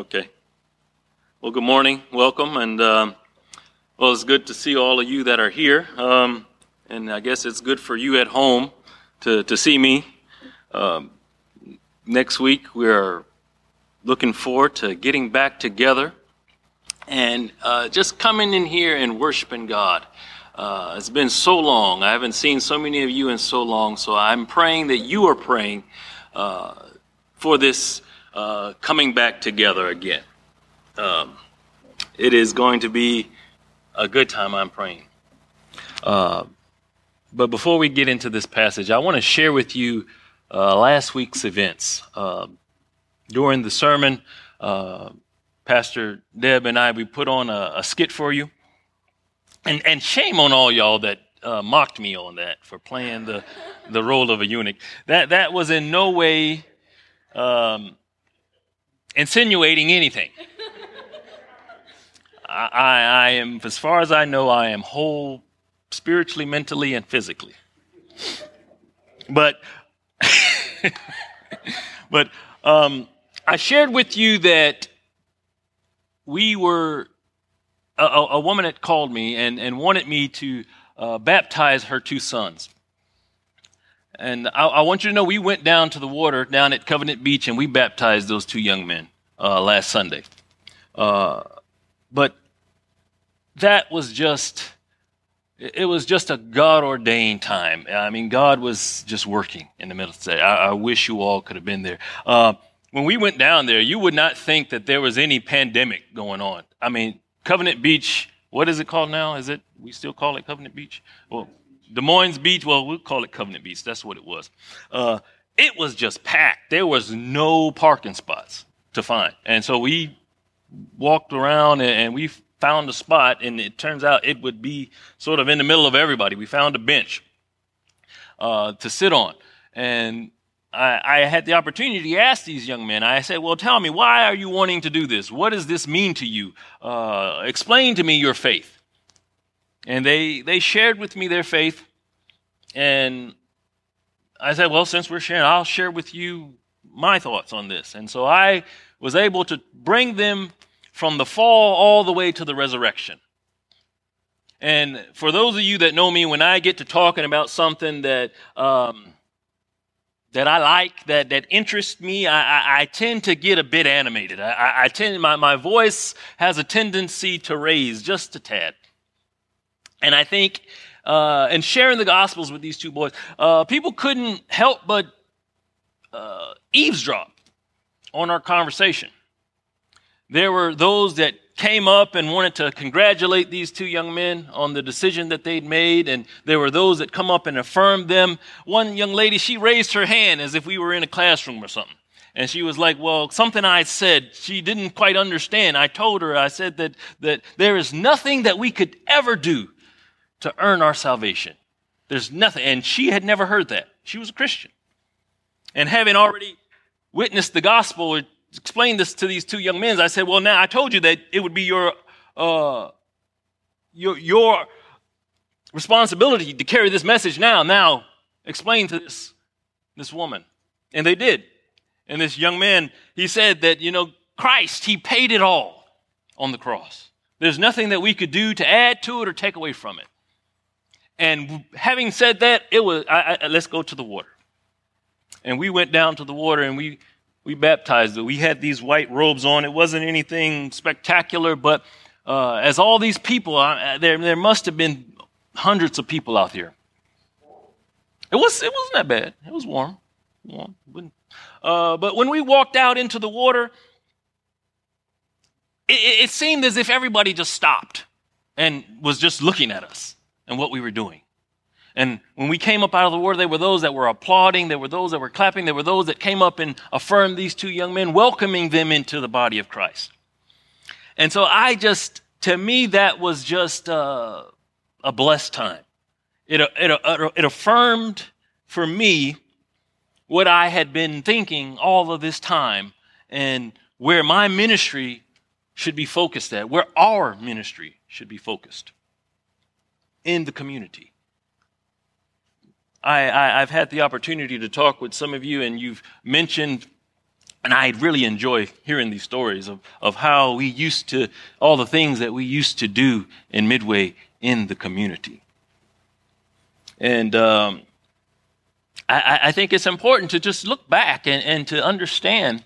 Okay. Well, good morning. Welcome. And, it's good to see all of you that are here. And I guess it's good for you at home to see me. Next week, we're looking forward to getting back together and just coming in here and worshiping God. It's been so long. I haven't seen so many of you in so long. So I'm praying that you are praying for this coming back together again. It is going to be a good time, I'm praying. But before we get into this passage, I want to share with you last week's events. During the sermon, Pastor Deb and I, we put on a skit for you. And shame on all y'all that mocked me on that for playing the role of a eunuch. That was in no way insinuating anything. I am, as far as I know, I am whole spiritually, mentally, and physically. But I shared with you that we were, a woman had called me and wanted me to baptize her two sons. And I want you to know we went down to the water down at Covenant Beach and we baptized those two young men last Sunday. But that was just a God-ordained time. I mean, God was just working in the middle of the day. I wish you all could have been there. When we went down there, you would not think that there was any pandemic going on. I mean, Covenant Beach, what is it called now? We still call it Covenant Beach? Well, Des Moines Beach, well, we'll call it Covenant Beach. That's what it was. It was just packed. There was no parking spots to find. And so we walked around and we found a spot, and it turns out it would be sort of in the middle of everybody. We found a bench to sit on. And I had the opportunity to ask these young men. I said, well, tell me, why are you wanting to do this? What does this mean to you? Explain to me your faith. And they shared with me their faith. And I said, well, since we're sharing, I'll share with you my thoughts on this. And so I was able to bring them from the fall all the way to the resurrection. And for those of you that know me, when I get to talking about something that I like, that interests me, I tend to get a bit animated. My voice has a tendency to raise just a tad. And I think in sharing the Gospels with these two boys, people couldn't help but eavesdrop on our conversation. There were those that came up and wanted to congratulate these two young men on the decision that they'd made, and there were those that come up and affirmed them. One young lady, she raised her hand as if we were in a classroom or something. And she was like, well, something I said, she didn't quite understand. I told her, I said that there is nothing that we could ever do to earn our salvation. There's nothing. And she had never heard that. She was a Christian. And having already witnessed the gospel or explained this to these two young men, I said, well, now I told you that it would be your responsibility to carry this message now. Now, explain to this woman. And they did. And this young man, he said that, Christ, he paid it all on the cross. There's nothing that we could do to add to it or take away from it. And having said that, it was, let's go to the water. And we went down to the water and we baptized it. We had these white robes on. It wasn't anything spectacular, but as all these people, there must have been hundreds of people out there. It wasn't that bad. It was warm. But when we walked out into the water, it seemed as if everybody just stopped and was just looking at us and what we were doing. And when we came up out of the water, there were those that were applauding, there were those that were clapping, there were those that came up and affirmed these two young men, welcoming them into the body of Christ. And so to me, that was just a blessed time. It affirmed for me what I had been thinking all of this time and where my ministry should be focused at, where our ministry should be focused in the community. I've had the opportunity to talk with some of you, and you've mentioned And I really enjoy hearing these stories of how all the things that we used to do in Midway in the community. And I think it's important to just look back and to understand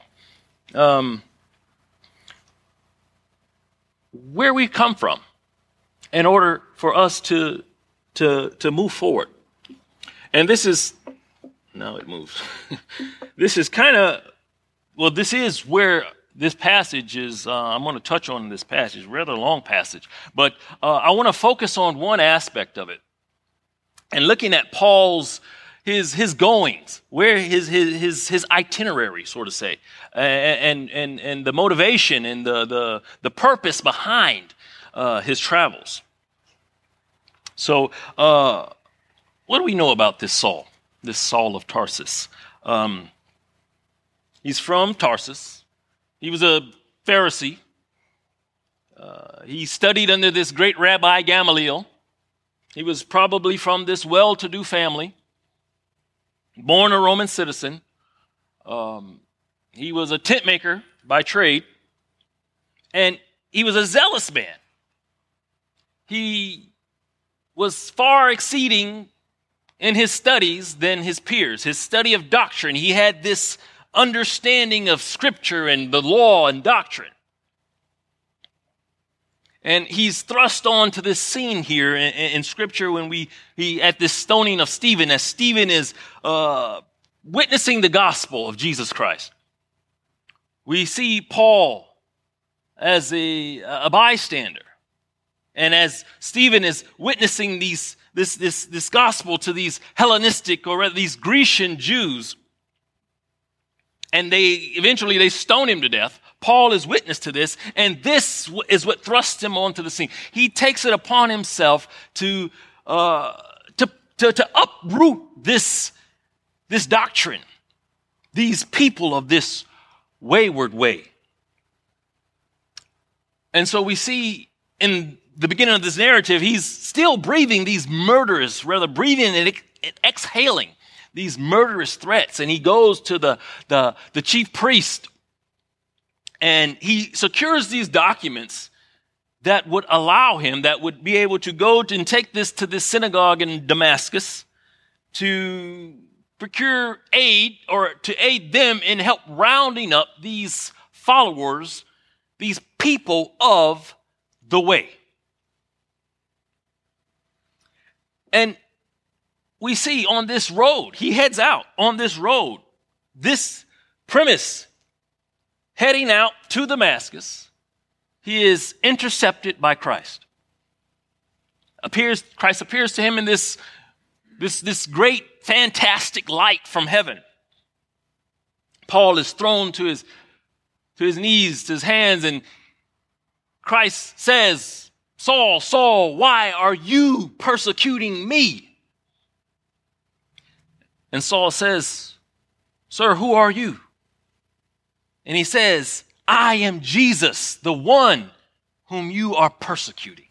where we've come from in order for us to move forward. And this is, now it moves. This is this is where this passage is, I'm going to touch on this passage, rather long passage, but I want to focus on one aspect of it. And looking at Paul's, his goings, where his itinerary, so to say, and the motivation and the purpose behind his travels. So, what do we know about this Saul of Tarsus? He's from Tarsus. He was a Pharisee. He studied under this great Rabbi Gamaliel. He was probably from this well-to-do family, born a Roman citizen. He was a tent maker by trade, and he was a zealous man. He was far exceeding in his studies than his peers, his study of doctrine. He had this understanding of Scripture and the law and doctrine. And he's thrust onto this scene here in Scripture when he at this stoning of Stephen, as Stephen is witnessing the gospel of Jesus Christ. We see Paul as a bystander, and as Stephen is witnessing this gospel to these Hellenistic or rather these Grecian Jews, and they eventually stone him to death. Paul is witness to this, and this is what thrusts him onto the scene. He takes it upon himself to uproot this doctrine, these people of this wayward way. And so we see in the beginning of this narrative, he's still breathing and exhaling these murderous threats. And he goes to the chief priest, and he secures these documents that would allow him, that would be able to go and take this to this synagogue in Damascus to procure aid, or to aid them in help rounding up these followers, these people of the way. And we see on this road, he heads out on this road, this premise, heading out to Damascus. He is intercepted by Christ. Christ appears to him in this great, fantastic light from heaven. Paul is thrown to his knees, to his hands, and Christ says, "Saul, Saul, why are you persecuting me?" And Saul says, "Sir, who are you?" And he says, "I am Jesus, the one whom you are persecuting."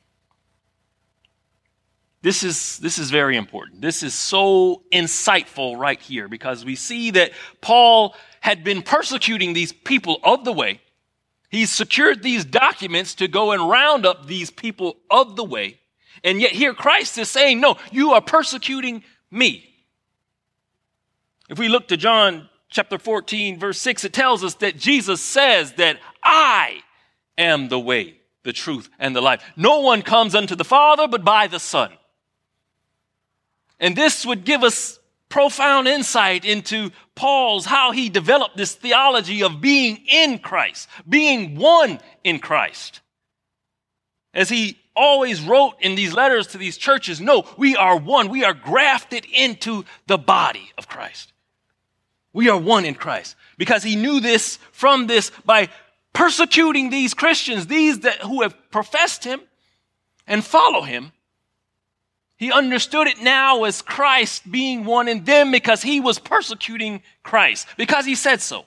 This is very important. This is so insightful right here, because we see that Paul had been persecuting these people of the way. He's secured these documents to go and round up these people of the way. And yet here Christ is saying, "No, you are persecuting me." If we look to John chapter 14, verse 6, it tells us that Jesus says that I am the way, the truth, and the life. No one comes unto the Father but by the Son. And this would give us profound insight into how he developed this theology of being in Christ, being one in Christ. As he always wrote in these letters to these churches, no, we are one. We are grafted into the body of Christ. We are one in Christ, because he knew this from this by persecuting these Christians, who have professed him and follow him. He understood it now as Christ being one in them, because he was persecuting Christ, because he said so.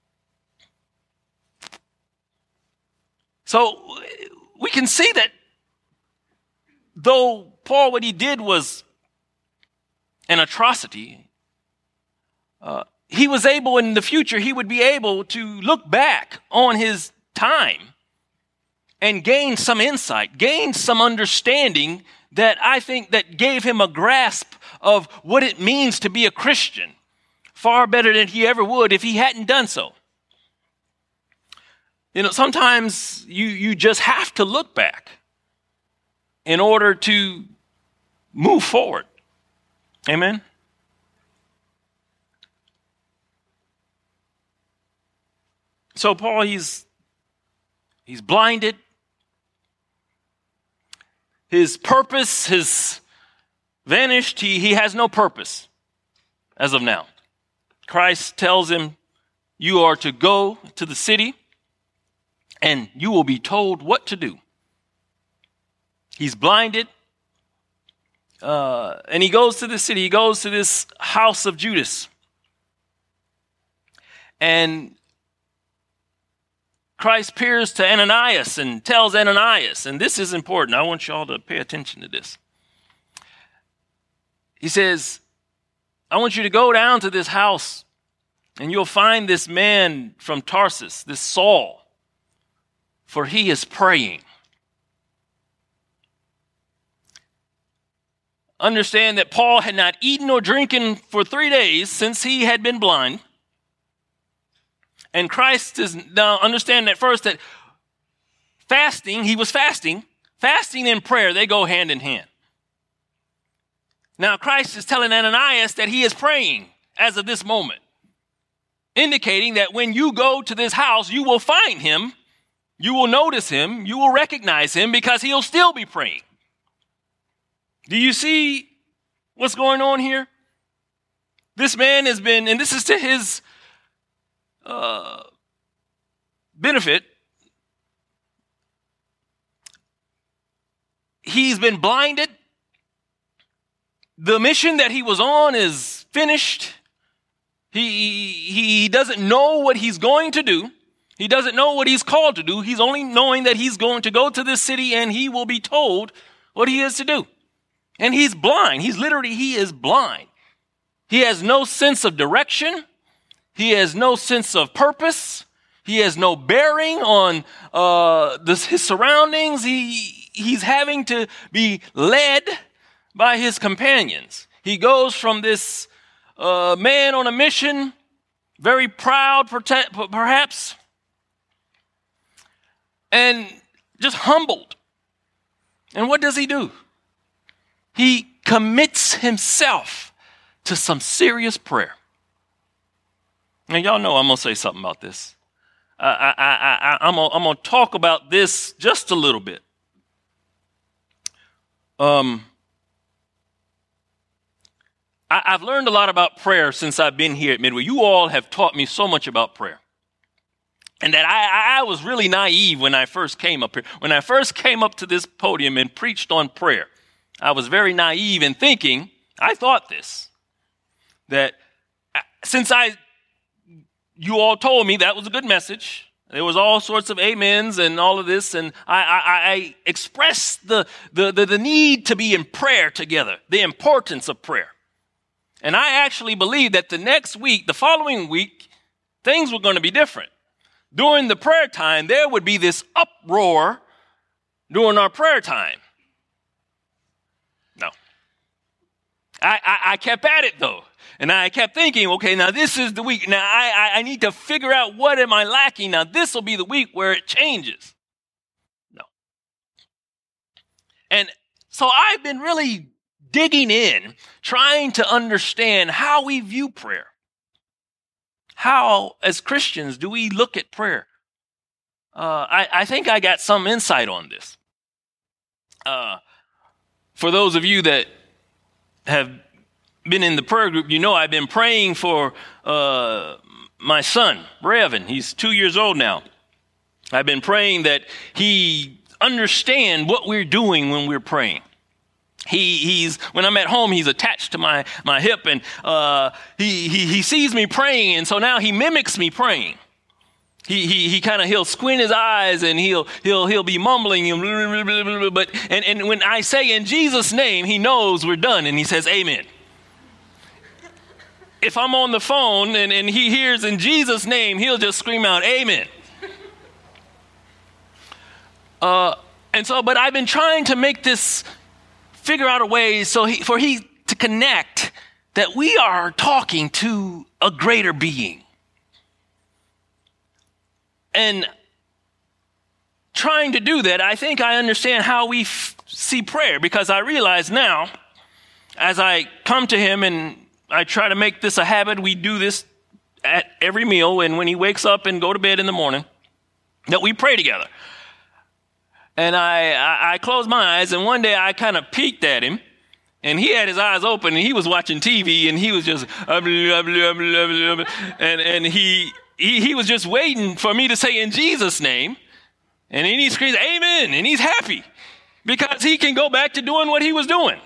So we can see that though what he did was an atrocity, he was able in the future, he would be able to look back on his time and gain some insight, gain some understanding that I think that gave him a grasp of what it means to be a Christian, far better than he ever would if he hadn't done so. You know, sometimes you just have to look back in order to move forward. Amen? So Paul, he's blinded. His purpose has vanished. He has no purpose as of now. Christ tells him, you are to go to the city and you will be told what to do. He's blinded. And he goes to the city. He goes to this house of Judas. And Christ appears to Ananias and tells Ananias, and this is important. I want y'all to pay attention to this. He says, I want you to go down to this house and you'll find this man from Tarsus, this Saul, for he is praying. Understand that Paul had not eaten or drinking for 3 days since he had been blind. And Christ is now understand at first that fasting, he was fasting and prayer, they go hand in hand. Now Christ is telling Ananias that he is praying as of this moment, indicating that when you go to this house, you will find him, you will notice him, you will recognize him because he'll still be praying. Do you see what's going on here? This man has been, and this is to his benefit. He's been blinded. The mission that he was on is finished. He doesn't know what he's going to do. He doesn't know what he's called to do. He's only knowing that he's going to go to this city and he will be told what he is to do. And he's blind. He is blind. He has no sense of direction. He has no sense of purpose. He has no bearing on his surroundings. He's having to be led by his companions. He goes from this man on a mission, very proud perhaps, and just humbled. And what does he do? He commits himself to some serious prayer. Now, y'all know I'm going to say something about this. I'm going to talk about this just a little bit. I've learned a lot about prayer since I've been here at Midway. You all have taught me so much about prayer. And that I was really naive when I first came up here. When I first came up to this podium and preached on prayer, I was very naive in thinking, I thought this, that since you all told me that was a good message, there was all sorts of amens and all of this, and I expressed the need to be in prayer together, the importance of prayer. And I actually believed that the following week, things were going to be different. During the prayer time, there would be this uproar during our prayer time. No. I kept at it, though. And I kept thinking, okay, now this is the week. Now I need to figure out what am I lacking. Now this will be the week where it changes. No. And so I've been really digging in, trying to understand how we view prayer. How, as Christians, do we look at prayer? I think I got some insight on this. For those of you that have been in the prayer group, you know I've been praying for my son, Brevin. He's 2 years old now. I've been praying that he understand what we're doing when we're praying. He's when I'm at home, he's attached to my hip, and he sees me praying, and so now he mimics me praying. He'll squint his eyes and he'll be mumbling, but when I say in Jesus' name, he knows we're done, and he says amen. if I'm on the phone and he hears in Jesus' name, he'll just scream out, amen. But I've been trying to make this, figure out a way for he to connect that we are talking to a greater being. And trying to do that, I think I understand how we see prayer, because I realize now, as I come to him and I try to make this a habit, we do this at every meal, and when he wakes up and go to bed in the morning, that we pray together. And I closed my eyes, and one day I kind of peeked at him, and he had his eyes open, and he was watching TV, and he was just, and he was just waiting for me to say in Jesus' name, and then he screams, amen, and he's happy, because he can go back to doing what he was doing.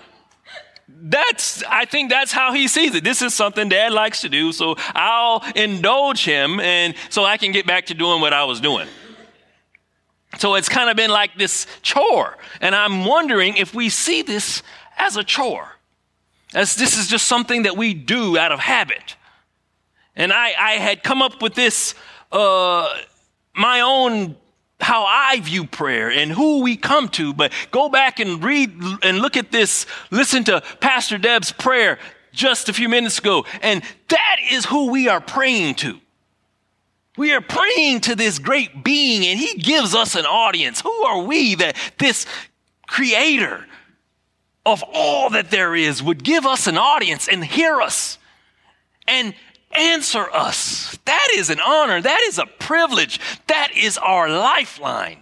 I think that's how he sees it. This is something Dad likes to do, so I'll indulge him, and so I can get back to doing what I was doing. So it's kind of been like this chore. And I'm wondering if we see this as a chore, as this is just something that we do out of habit. And I had come up with this, my own, how I view prayer and who we come to. But go back and read and look at this. Listen to Pastor Deb's prayer just a few minutes ago. And that is who we are praying to. We are praying to this great being, and he gives us an audience. Who are we that this creator of all that there is would give us an audience and hear us and answer us? That is an honor. That is a privilege. That is our lifeline.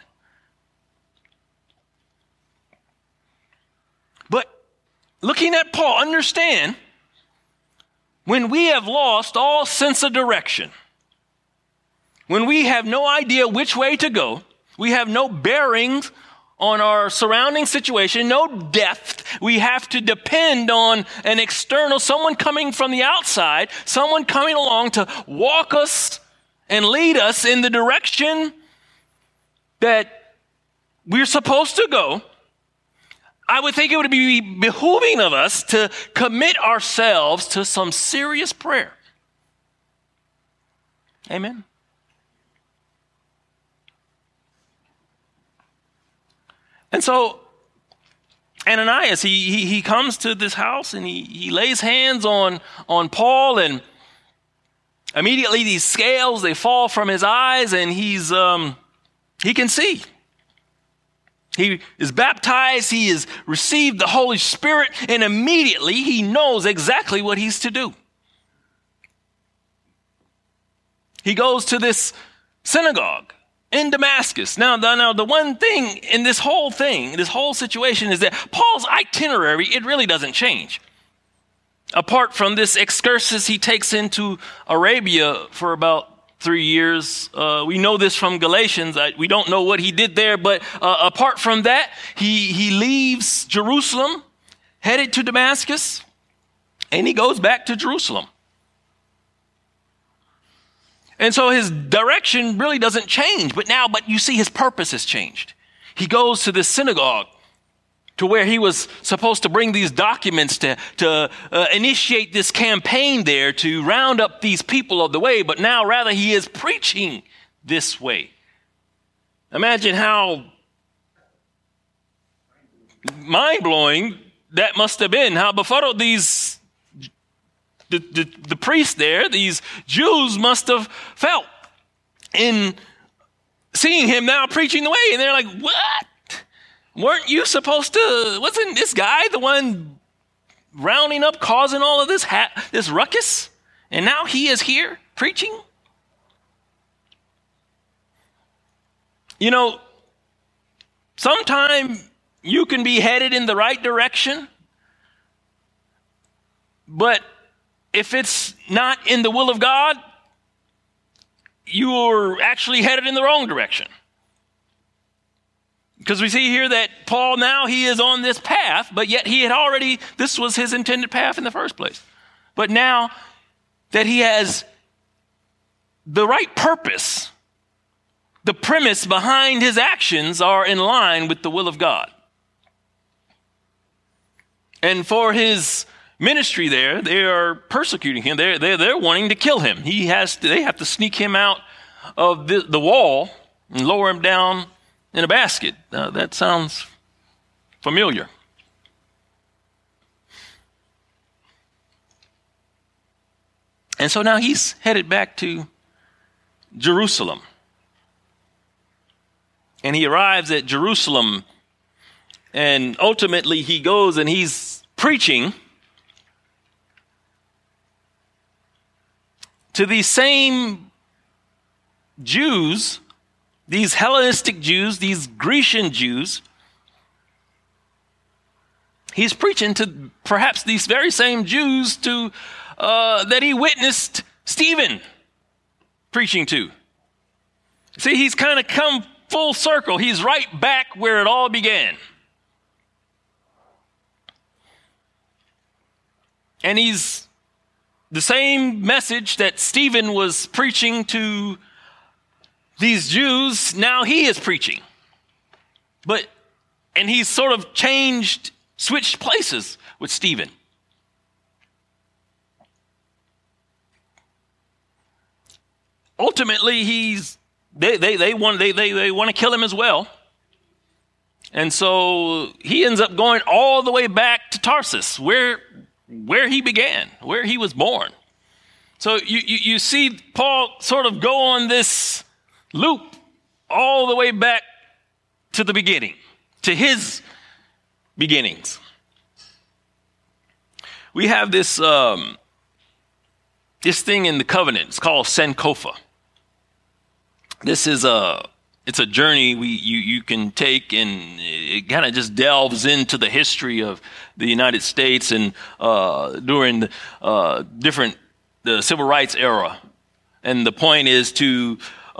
But looking at Paul, understand, when we have lost all sense of direction, when we have no idea which way to go, we have no bearings on our surrounding situation, no depth, we have to depend on an external, someone coming from the outside, someone coming along to walk us and lead us in the direction that we're supposed to go. I would think it would be behooving of us to commit ourselves to some serious prayer. Amen. And so Ananias, he comes to this house and he lays hands on Paul, and immediately these scales, they fall from his eyes, and he can see. He is baptized, he has received the Holy Spirit, and immediately he knows exactly what he's to do. He goes to this synagogue in Damascus. Now, the one thing in this whole situation is that Paul's itinerary, it really doesn't change. Apart from this excursus he takes into Arabia for about 3 years. We know this from Galatians. We don't know what he did there, but apart from that, he leaves Jerusalem, headed to Damascus, and he goes back to Jerusalem. And so his direction really doesn't change, but you see his purpose has changed. He goes to this synagogue to where he was supposed to bring these documents to initiate this campaign there to round up these people of the way, but now rather he is preaching this way. Imagine how mind-blowing that must have been, how befuddled the priests there, these Jews must have felt in seeing him now preaching the way. And they're like, what? Weren't you supposed to, wasn't this guy the one rounding up, causing all of this ruckus? And now he is here preaching? You know, sometime you can be headed in the right direction, but if it's not in the will of God, you're actually headed in the wrong direction. Because we see here that Paul now, he is on this path, but yet this was his intended path in the first place. But now that he has the right purpose, the premise behind his actions are in line with the will of God. And for his ministry there, they are persecuting him. They're wanting to kill him. They have to sneak him out of the wall and lower him down in a basket. That sounds familiar. And so now he's headed back to Jerusalem. And he arrives at Jerusalem, and ultimately he goes and he's preaching to these same Jews, these Hellenistic Jews, these Grecian Jews. He's preaching to perhaps these very same Jews that he witnessed Stephen preaching to. See, he's kind of come full circle. He's right back where it all began. And he's the same message that Stephen was preaching to these Jews, now he is preaching. And he's sort of switched places with Stephen. Ultimately, they want to kill him as well. And so he ends up going all the way back to Tarsus, where he began, where he was born. So you see Paul sort of go on this loop all the way back to the beginning, to his beginnings. We have this thing in the covenant. It's called Sankofa. This is it's a journey you can take, and it kind of just delves into the history of the United States and during the civil rights era. And the point is to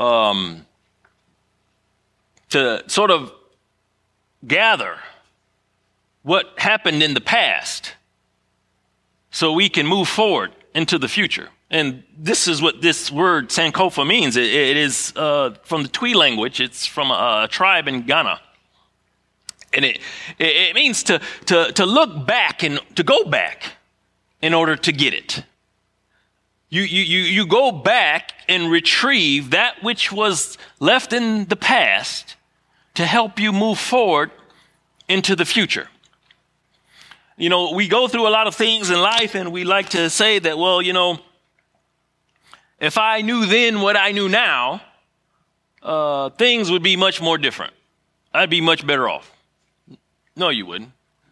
sort of gather what happened in the past so we can move forward into the future. And this is what this word Sankofa means. It is from the Twi language. It's from a tribe in Ghana. And it means to look back and to go back in order to get it. You go back and retrieve that which was left in the past to help you move forward into the future. You know, we go through a lot of things in life, and we like to say that, well, you know, if I knew then what I knew now, things would be much more different. I'd be much better off. No, you wouldn't.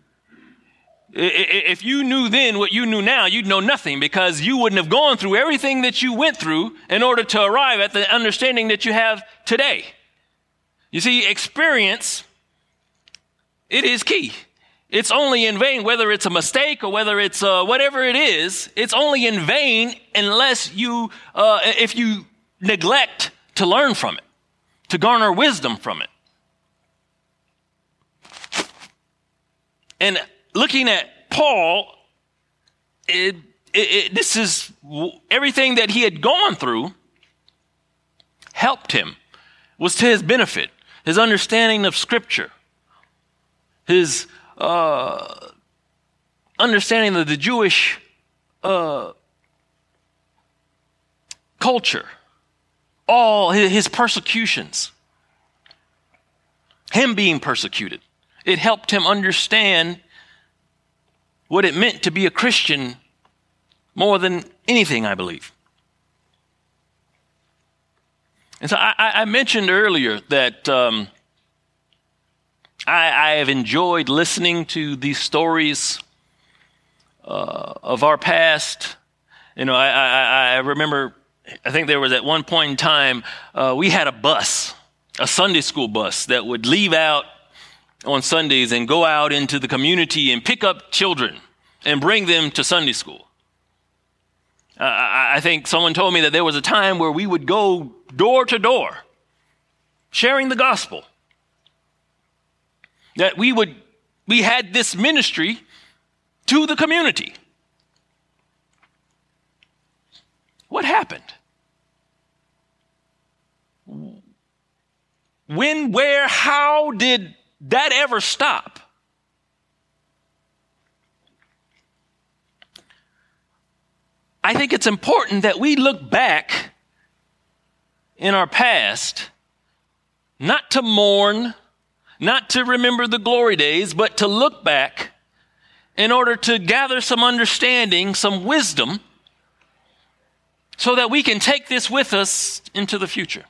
If you knew then what you knew now, you'd know nothing, because you wouldn't have gone through everything that you went through in order to arrive at the understanding that you have today. You see, experience, it is key. It's only in vain, whether it's a mistake or whether it's whatever it is, it's only in vain unless if you neglect to learn from it, to garner wisdom from it. And looking at Paul, this is everything that he had gone through helped him, was to his benefit, his understanding of Scripture, his understanding of the Jewish culture, all his persecutions, him being persecuted. It helped him understand what it meant to be a Christian more than anything, I believe. And so I mentioned earlier that I have enjoyed listening to these stories of our past. You know, I remember, I think there was at one point in time, we had a bus, a Sunday school bus that would leave out on Sundays and go out into the community and pick up children and bring them to Sunday school. I think someone told me that there was a time where we would go door to door sharing the gospel. That we had this ministry to the community. What happened? When, where, how did that ever stop? I think it's important that we look back in our past, not to mourn, not to remember the glory days, but to look back in order to gather some understanding, some wisdom, so that we can take this with us into the future.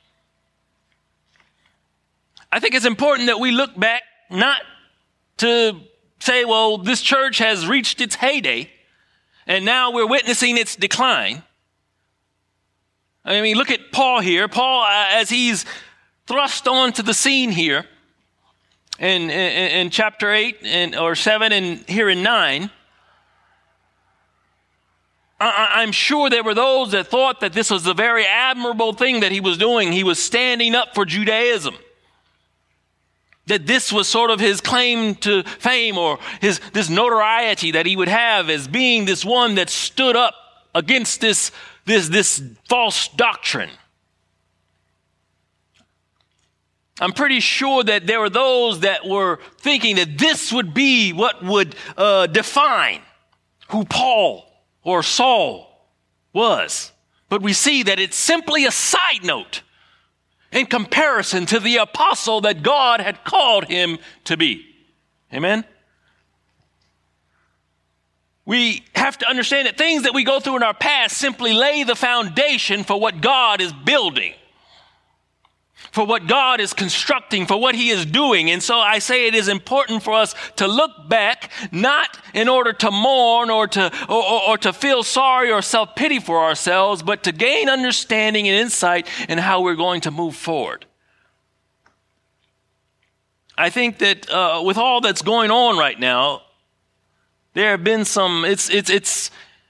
I think it's important that we look back not to say, well, this church has reached its heyday, and now we're witnessing its decline. I mean, look at Paul here. Paul, as he's thrust onto the scene here in chapter 8 or 7 and here in 9, I'm sure there were those that thought that this was a very admirable thing that he was doing. He was standing up for Judaism. That this was sort of his claim to fame, or this notoriety that he would have as being this one that stood up against this false doctrine. I'm pretty sure that there were those that were thinking that this would be what would define who Paul or Saul was. But we see that it's simply a side note in comparison to the apostle that God had called him to be. Amen? We have to understand that things that we go through in our past simply lay the foundation for what God is building, for what God is constructing, for what he is doing. And so I say it is important for us to look back, not in order to mourn or to feel sorry or self-pity for ourselves, but to gain understanding and insight in how we're going to move forward. I think that with all that's going on right now, there have been some, it's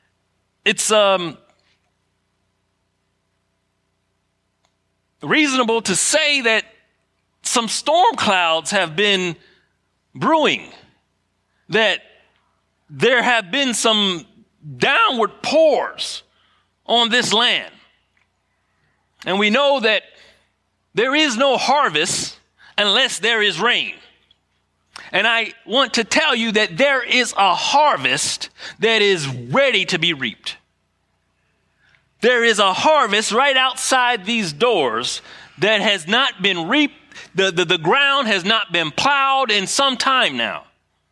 reasonable to say that some storm clouds have been brewing, that there have been some downward pours on this land. And we know that there is no harvest unless there is rain. And I want to tell you that there is a harvest that is ready to be reaped. There is a harvest right outside these doors that has not been reaped. The ground has not been plowed in some time now.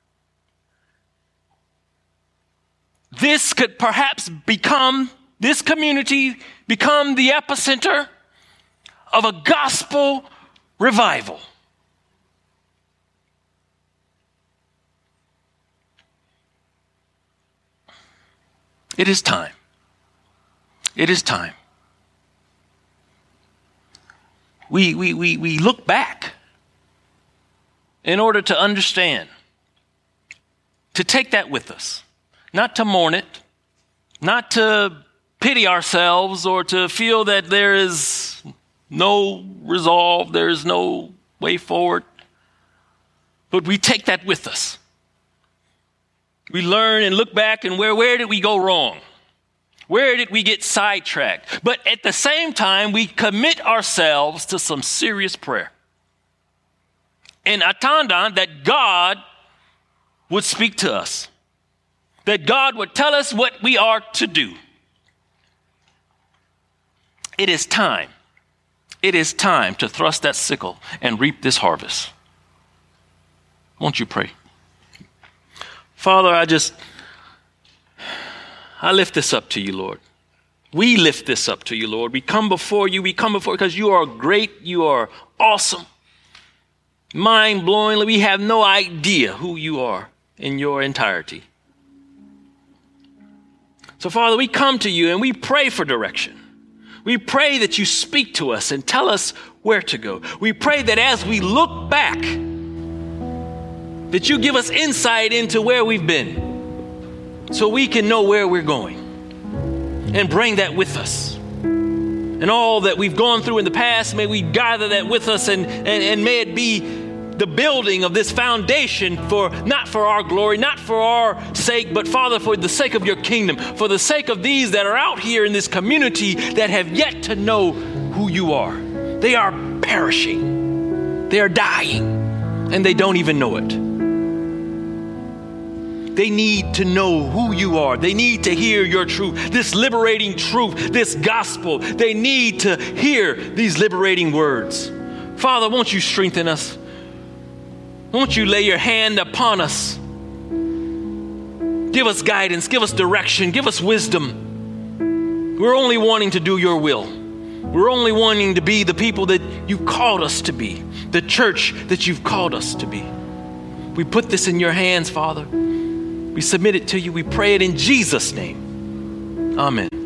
This could perhaps become, this community become the epicenter of a gospel revival. It is time. It is time. We look back in order to understand, to take that with us, not to mourn it, not to pity ourselves or to feel that there is no resolve, there is no way forward, but we take that with us. We learn and look back and where did we go wrong? Where did we get sidetracked? But at the same time, we commit ourselves to some serious prayer. And attendant that God would speak to us. That God would tell us what we are to do. It is time. It is time to thrust that sickle and reap this harvest. Won't you pray? Father, I lift this up to you, Lord. We lift this up to you, Lord. We come before you. We come before you because you are great. You are awesome. Mind-blowingly, we have no idea who you are in your entirety. So, Father, we come to you and we pray for direction. We pray that you speak to us and tell us where to go. We pray that as we look back, that you give us insight into where we've been so we can know where we're going and bring that with us. And all that we've gone through in the past, may we gather that with us and may it be the building of this foundation for not for our glory, not for our sake, but Father, for the sake of your kingdom, for the sake of these that are out here in this community that have yet to know who you are. They are perishing. They are dying and they don't even know it. They need to know who you are. They need to hear your truth, this liberating truth, this gospel. They need to hear these liberating words. Father, won't you strengthen us? Won't you lay your hand upon us? Give us guidance, give us direction, give us wisdom. We're only wanting to do your will. We're only wanting to be the people that you called us to be, the church that you've called us to be. We put this in your hands, Father. We submit it to you. We pray it in Jesus' name. Amen.